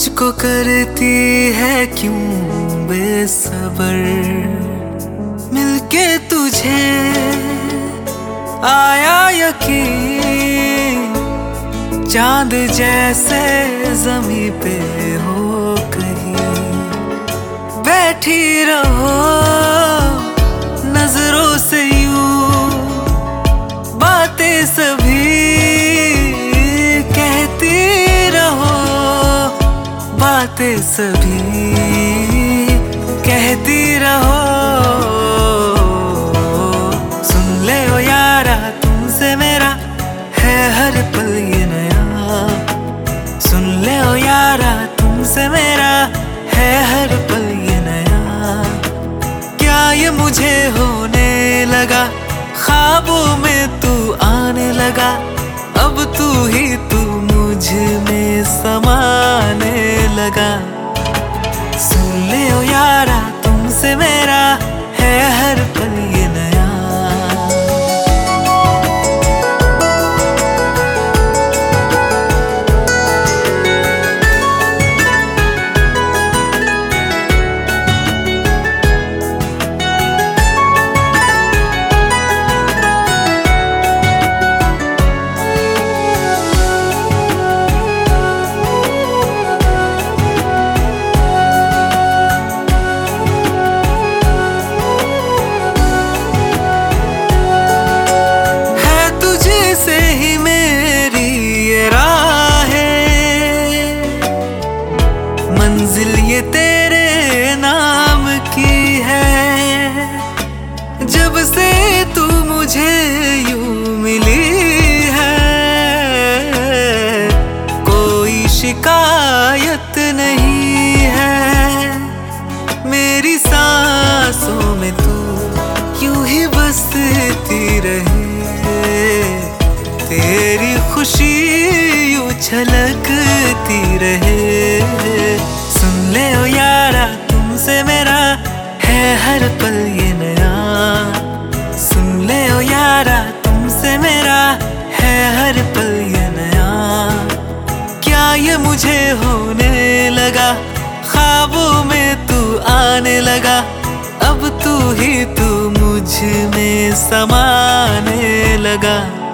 मुझको करती है क्यों बेसबर, मिलके तुझे आया यकीन, चांद जैसे जमीन पे हो कहीं, बैठी रहो नजरों से यूं, बातें सभी कहती रहो, बातें सभी कहती रहो। सुन ले ओ यारा तुमसे मेरा है हर पल ये नया, सुन ले ओ यारा तुमसे मेरा है हर पल ये नया। क्या ये मुझे होने लगा, ख्वाबों में तू आने लगा, अब तू ही तू मुझ में समाने लगा। सुन ले ओ यारा तुमसे मेरा है हर पल ये नया। मंजिल ये तेरे नाम की है, जब से तू मुझे यूं मिली है, कोई शिकायत नहीं है, मेरी सांसों में तू यूं ही बसती रहे, तेरी खुशी यूं छलकती रहे। सुन ले ओ यारा तुमसे मेरा है हर पल ये नया, सुन ले ओ यारा तुमसे मेरा है हर पल ये नया। क्या ये मुझे होने लगा, ख्वाबों में तू आने लगा, अब तू ही तू मुझ में समाने लगा।